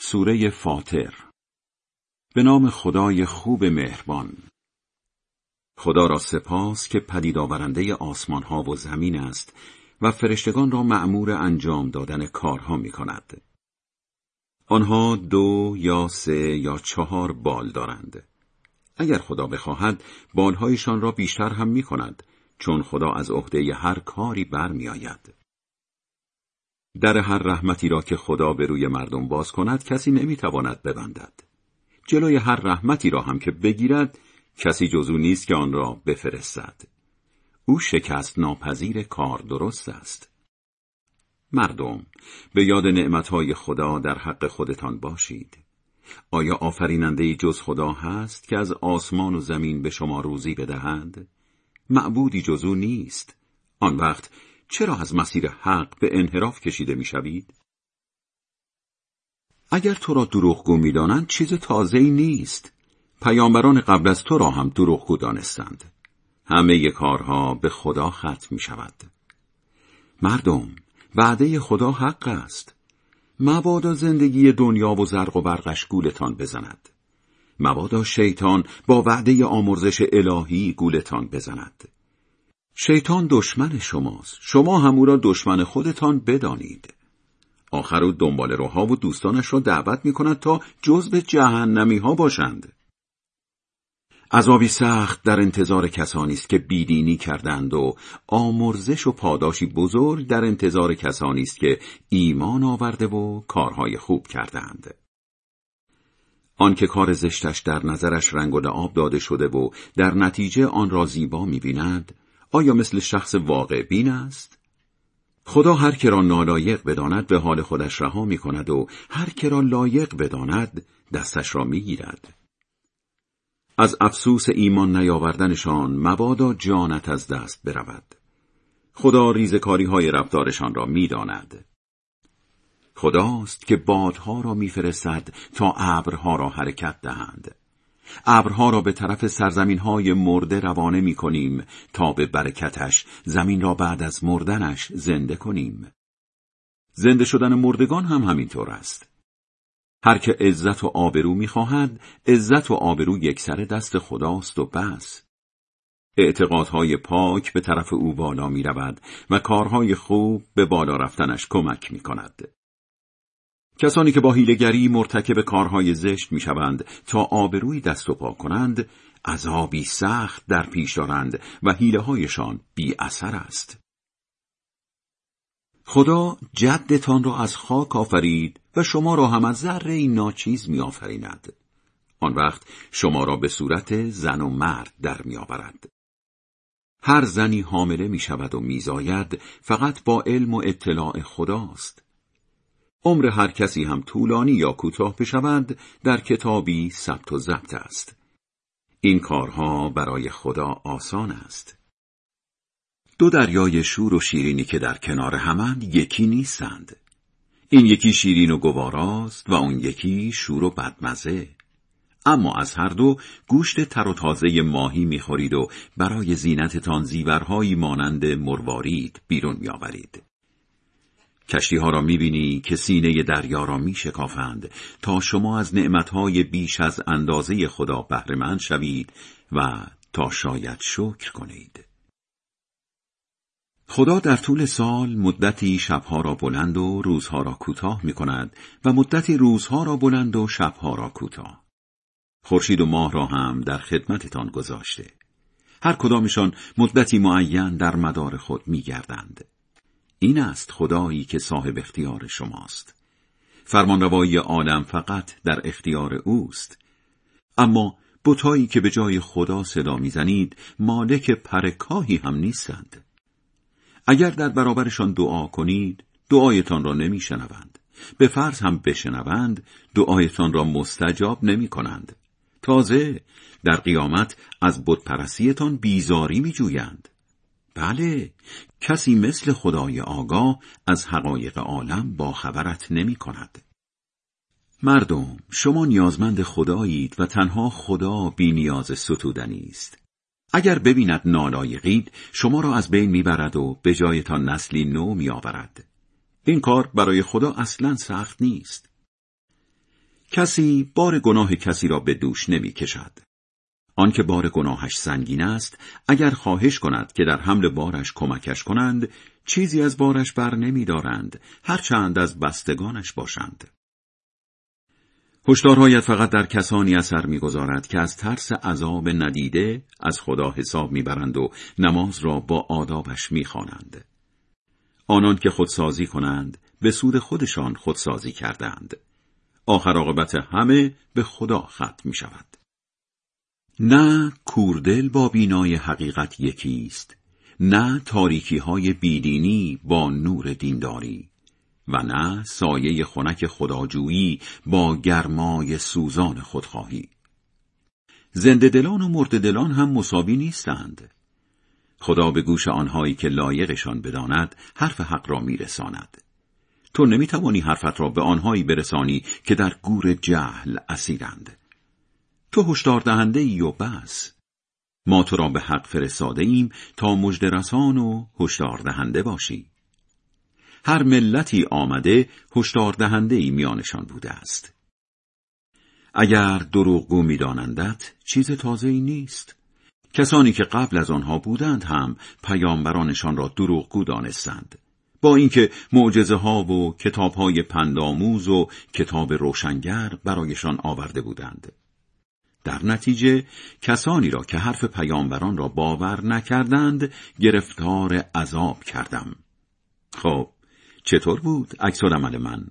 سوره فاطر. به نام خدای خوب مهربان. خدا را سپاس که پدید آورنده آسمان ها و زمین است و فرشتگان را مأمور انجام دادن کارها می کند. آنها 2 یا 3 یا 4 بال دارند. اگر خدا بخواهد بالهایشان را بیشتر هم می کند، چون خدا از عهده هر کاری برمی آید. در هر رحمتی را که خدا به روی مردم باز کند کسی نمی تواند ببندد. جلوی هر رحمتی را هم که بگیرد کسی جز او نیست که آن را بفرستد. او شکست ناپذیر کار درست است. مردم، به یاد نعمتهای خدا در حق خودتان باشید. آیا آفریننده‌ای جز خدا هست که از آسمان و زمین به شما روزی بدهد؟ معبودی جز او نیست. آن وقت چرا از مسیر حق به انحراف کشیده می‌شوید؟ اگر تو را دروغگو می‌دانند چیز تازه‌ای نیست. پیامبران قبل از تو را هم دروغگو دانستند. همه کارها به خدا ختم می‌شود. مردم، وعده خدا حق است. مبادا زندگی دنیا و زرق و برقش گولتان بزند. مبادا شیطان با وعده آمرزش الهی گولتان بزند. شیطان دشمن شماست. شما هم او را دشمن خودتان بدانید. آخر او دنبال روها و دوستانش را دعوت می کند تا جزو جهنمی ها باشند. عذابی سخت در انتظار کسانی است که بیدینی کردند و آمرزش و پاداشی بزرگ در انتظار کسانی است که ایمان آورده و کارهای خوب کردند. آن که کار زشتش در نظرش رنگ و لعاب داده شده و در نتیجه آن را زیبا می بیند، آیا مثل شخص واقع بین است؟ خدا هر که را نالایق بداند به حال خودش رها می کند و هر که را لایق بداند دستش را می گیرد. از افسوس ایمان نیاوردنشان مبادا جانت از دست برود. خدا ریزکاری های رفتارشان را می داند. خداست که بادها را می فرستد تا ابرها را حرکت دهند. ابرها را به طرف سرزمین‌های مرده روانه می‌کنیم تا به برکتش زمین را بعد از مردنش زنده کنیم. زنده شدن مردگان هم همینطور است. هر که عزت و آبرو می‌خواهد، عزت و آبرو یکسر دست خداست و بس. اعتقادهای پاک به طرف او بالا می‌رود و کارهای خوب به بالا رفتنش کمک می‌کند. کسانی که با حیله‌گری مرتکب کارهای زشت می‌شوند تا آبروی دست و پا کنند، عذابی سخت در پیش دارند و حیله‌هایشان بی اثر است. خدا جدتان را از خاک آفرید و شما را هم از ذره‌ای ناچیز می‌آفریند. آن وقت شما را به صورت زن و مرد در می‌آورد. هر زنی حامله می‌شود و می‌زاید فقط با علم و اطلاع خداست. عمر هر کسی هم طولانی یا کوتاه بشود در کتابی ثبت و ضبط است. این کارها برای خدا آسان است. 2 دریای شور و شیرینی که در کنار همند یکی نیستند. این یکی شیرین و گواراست و اون یکی شور و بدمزه. اما از هر دو گوشت تر و تازه ماهی می‌خورید و برای زینتتان زیورهایی مانند مروارید بیرون می‌آورید. کشتی‌ها را می‌بینی که سینه دریا را می‌شکافند تا شما از نعمت‌های بیش از اندازه خدا بهره‌مند شوید و تا شاید شکر کنید. خدا در طول سال مدتی شب‌ها را بلند و روزها را کوتاه می‌کند و مدتی روزها را بلند و شب‌ها را کوتاه. خورشید و ماه را هم در خدمتتان گذاشته. هر کدامشان مدتی معین در مدار خود می‌گردند. این است خدایی که صاحب اختیار شماست. فرمانروایی عالم فقط در اختیار اوست. اما بتایی که به جای خدا صدا میزنید مالک پرکاهی هم نیستند. اگر در برابرشان دعا کنید دعایتان را نمیشنوند. به فرض هم بشنوند دعایتان را مستجاب نمی کنند. تازه در قیامت از بتپرستیتان بیزاری میجویند. بله، کسی مثل خدای آگاه از حقایق عالم باخبرت نمی کند. مردم، شما نیازمند خدایید و تنها خدا بی نیاز ستودنی است. اگر ببیند نالایقید، شما را از بین میبرد و به جایتان نسلی نو میآورد. این کار برای خدا اصلاً سخت نیست. کسی بار گناه کسی را به دوش نمی کشد. آن که بار گناهش سنگین است، اگر خواهش کند که در حمل بارش کمکش کنند، چیزی از بارش بر نمی دارند، هرچند از بستگانش باشند. هشدارهایت فقط در کسانی اثر می‌گذارد که از ترس عذاب ندیده از خدا حساب می‌برند و نماز را با آدابش می‌خوانند. آنان که خودسازی کنند، به سود خودشان خودسازی کردند. آخر عاقبت همه به خدا ختم می‌شود. نه کوردل با بینای حقیقت یکیست، نه تاریکی‌های بیدینی با نور دینداری، و نه سایه خنک خداجویی با گرمای سوزان خودخواهی. زنده دلان و مرده دلان هم مساوی نیستند. خدا به گوش آنهایی که لایقشان بداند حرف حق را میرساند. تو نمیتوانی حرفت را به آنهایی برسانی که در گور جهل اسیرند. تو هشدار دهنده ای و بس. ما تو را به حق فرستاده ایم تا مژده رسان و هشدار دهنده باشی. هر ملتی آمده هشدار دهنده‌ای میانشان بوده است. اگر دروغگو می‌دانندت چیز تازه‌ای نیست. کسانی که قبل از آنها بودند هم پیامبرانشان را دروغگو دانستند، با اینکه معجزه‌ها و کتاب‌های پندآموز و کتاب روشنگر برایشان آورده بودند. در نتیجه کسانی را که حرف پیامبران را باور نکردند گرفتار عذاب کردم. خب چطور بود عکس‌العمل من؟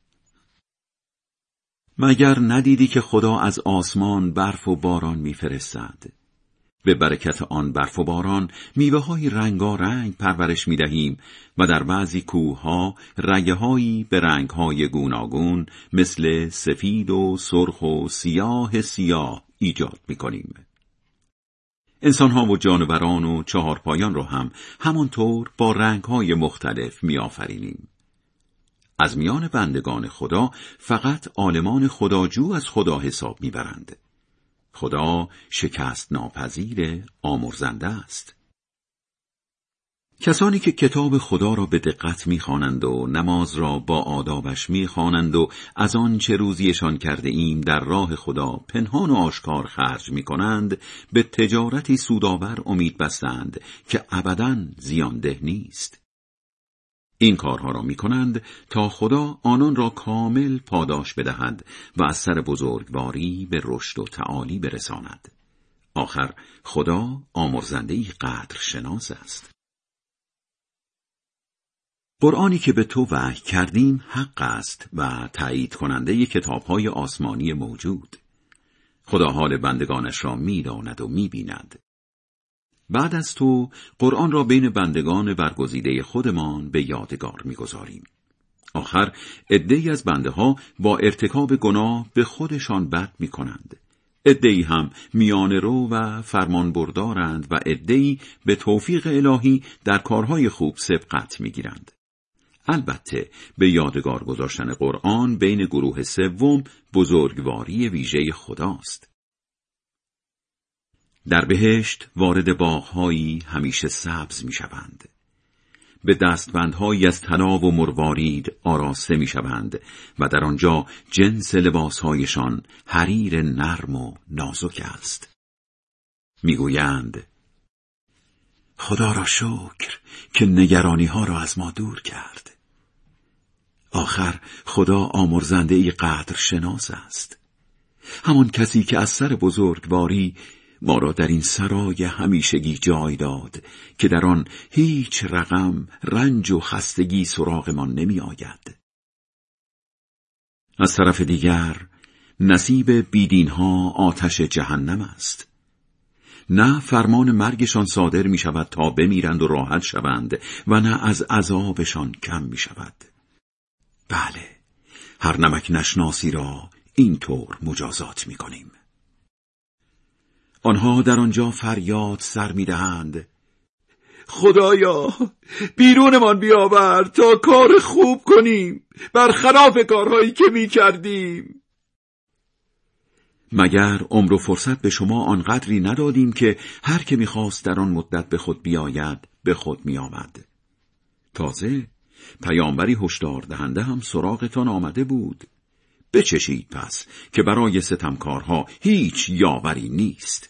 مگر ندیدی که خدا از آسمان برف و باران می‌فرستد؟ به برکت آن برف و باران میوه‌های رنگارنگ پرورش می‌دهیم و در بعضی کوه‌ها رگه‌هایی به رنگ‌های گوناگون مثل سفید و سرخ و سیاه ایجاد می‌کنیم. انسان‌ها و جانوران و چهارپایان را هم همانطور با رنگ‌های مختلف می‌آفرینیم. از میان بندگان خدا فقط عالمان خداجو از خدا حساب می‌برند. خدا شکست ناپذیر آمرزنده است. کسانی که کتاب خدا را به دقت می‌خوانند و نماز را با آدابش می‌خوانند و از آن چه روزیشان کرده ایم در راه خدا پنهان و آشکار خرج می‌کنند، به تجارتی سودآور امید بستند که ابداً زیانده نیست. این کارها را می‌کنند تا خدا آنان را کامل پاداش بدهد و از سر بزرگواری به رشد و تعالی برساند. آخر خدا آمرزنده‌ای قدر شناس است. قرآنی که به تو وحی کردیم حق است و تایید کننده کتاب‌های آسمانی موجود. خدا حال بندگانش را می‌داند و می‌بیند. بعد از تو قرآن را بین بندگان برگزیده خودمان به یادگار می‌گذاریم. آخر عده‌ای از بنده‌ها با ارتکاب گناه به خودشان بد می‌کنند. عده‌ای هم میانه‌رو و فرمانبردارند و عده‌ای به توفیق الهی در کارهای خوب سبقت می‌گیرند. البته به یادگار گذاشتن قرآن بین گروه سوم بزرگواری ویژه خداست. در بهشت وارد باغ‌هایی همیشه سبز می‌شوند. به دستبندهایی از طلا و مروارید آراسته می‌شوند و در آنجا جنس لباسهایشان حریر نرم و نازک است. می‌گویند خدا را شکر که نگرانی‌ها را از ما دور کرد. آخر خدا آمرزنده‌ای قدر شناس است. همان کسی که از سر بزرگواری ما را در این سرای همیشگی جای داد که در آن هیچ رقم رنج و خستگی سراغمان نمی آید. از طرف دیگر نصیب بیدینها آتش جهنم است. نه فرمان مرگشان صادر می شود تا بمیرند و راحت شوند و نه از عذابشان کم می شود. بله، هر نمک نشناسی را اینطور مجازات می کنیم. آنها در آنجا فریاد سر می‌دهند خدایا بیرونمان بیاور تا کار خوب کنیم برخلاف کارهایی که می‌کردیم. مگر عمر و فرصت به شما آنقدری ندادیم که هر که می‌خواست در آن مدت به خود بیاید به خود می‌آمد؟ تازه پیامبری هشدار دهنده هم سراغتان آمده بود. بچشید پس که برای ستمکارها هیچ یاوری نیست.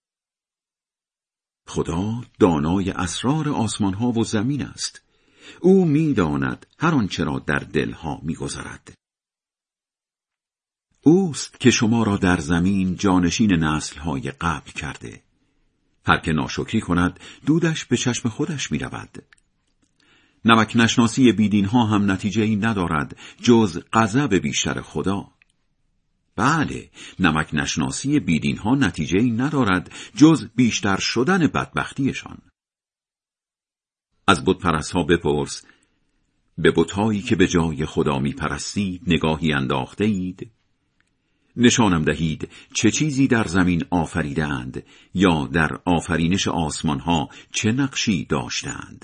خدا دانای اسرار آسمانها و زمین است. او می‌داند هر آنچه را در دلها می‌گذرد. اوست که شما را در زمین جانشین نسل‌های قبل کرده. هر که ناشکری کند دودش به چشم خودش می‌رود. نمک نشناسی بیدینها هم نتیجه‌ای ندارد جز غضب بیشتر خدا. بله، نمک نشناسی بیدینها نتیجه‌ای ندارد جز بیشتر شدن بدبختیشان. از بت‌پرست‌ها بپرس: به بت‌هایی که به جای خدا می‌پرستید نگاهی انداخته اید؟ نشانم دهید چه چیزی در زمین آفریدند یا در آفرینش آسمان‌ها چه نقشی داشتند؟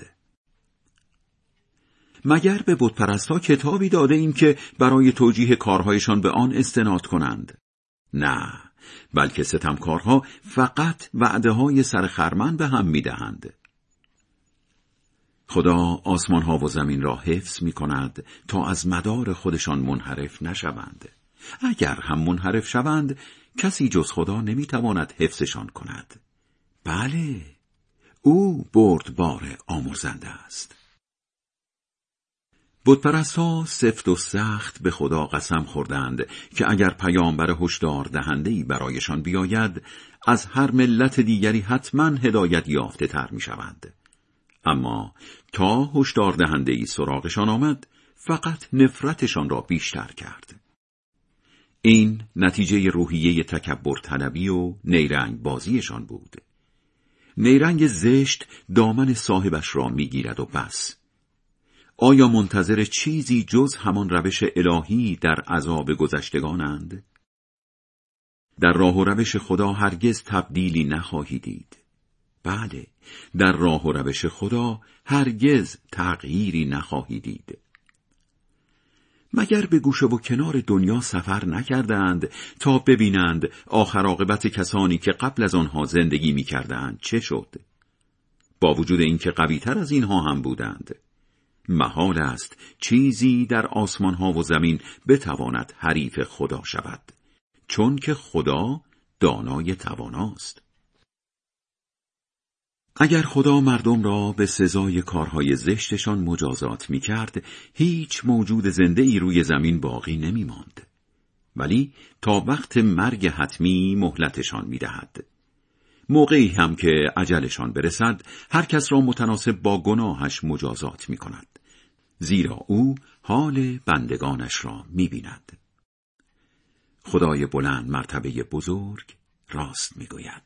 مگر به بت‌پرست‌ها کتابی داده ایم که برای توجیه کارهایشان به آن استناد کنند؟ نه، بلکه ستمکارها فقط وعده‌های سر خرمن به هم می‌دهند. خدا آسمان‌ها و زمین را حفظ می‌کند تا از مدار خودشان منحرف نشوند. اگر هم منحرف شوند، کسی جز خدا نمی‌تواند حفظشان کند. بله، او بردبار آمرزنده است. بت‌پرست‌ها سفت و سخت به خدا قسم خوردند که اگر پیامبر هشدار دهنده‌ای برایشان بیاید، از هر ملت دیگری حتما هدایت یافته تر می‌شوند. اما تا هشدار دهنده‌ای سراغشان آمد، فقط نفرتشان را بیشتر کرد. این نتیجه روحیه تکبر طلبی و نیرنگ بازیشان بود. نیرنگ زشت دامن صاحبش را می‌گیرد و بس. آیا منتظر چیزی جز همان روش الهی در عذاب گذشتگانند؟ در راه و روش خدا هرگز تبدیلی نخواهی دید. بله، در راه و روش خدا هرگز تغییری نخواهی دید. مگر به گوشه و کنار دنیا سفر نکردند تا ببینند آخر عاقبت کسانی که قبل از آنها زندگی می‌کردند چه شد؟ با وجود اینکه قوی‌تر از اینها هم بودند. محال است چیزی در آسمان‌ها و زمین بتواند حریف خدا شود، چون که خدا دانای تواناست. اگر خدا مردم را به سزای کارهای زشتشان مجازات می‌کرد، هیچ موجود زنده‌ای روی زمین باقی نمی‌ماند. ولی تا وقت مرگ حتمی مهلتشان می‌دهد. موقعی هم که اجلشان برسد، هر کس را متناسب با گناهش مجازات می‌کند، زیرا او حال بندگانش را می‌بیند. خدای بلند مرتبه بزرگ راست می‌گوید.